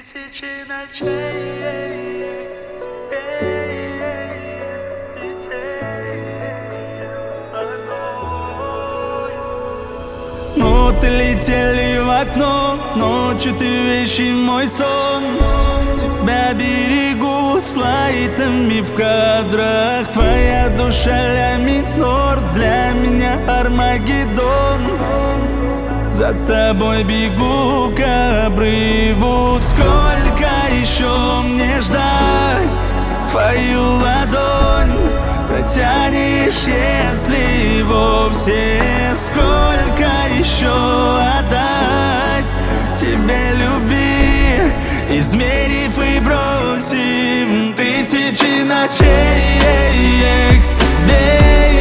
Тысячи ночей ноты летели в окно, ночью ты вещий мой сон. Тебя берегу с лайтами в кадрах. Твоя душа ля минор, для меня Армагеддон. За тобой бегу к обрыву. Сколько еще мне ждать? Твою ладонь протянешь, если вовсе. Сколько еще отдать тебе любви, измерив и бросив тысячи ночей к тебе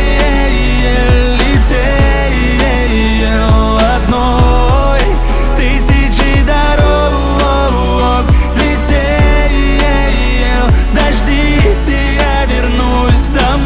летел одной, тысячи дорог летел. Дождись, и я вернусь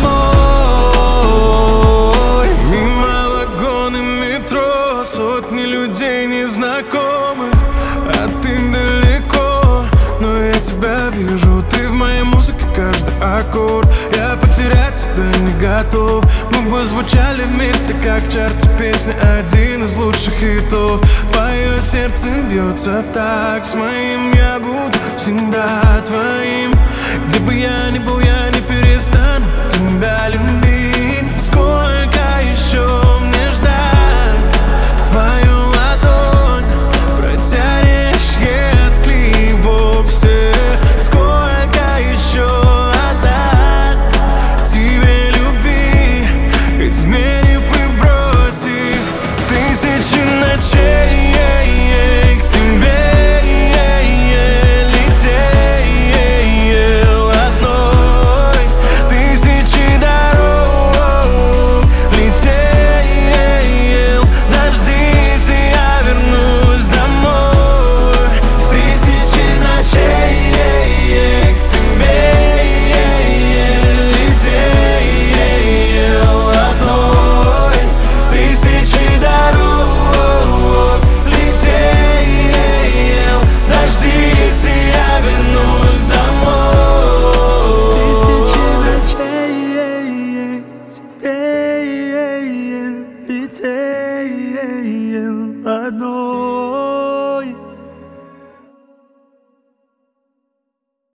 домой. Мимо вагоны метро, сотни людей незнакомых, а ты далеко, но я тебя вижу. Ты в моей музыке, каждый аккорд. Я потерять тебя не готов. Мы бы звучали вместе, как в чарте песни, один из лучших хитов. Твое сердце бьется в такт с моим, я буду всегда твоим. Где бы я ни был, я не перестану тебя любить.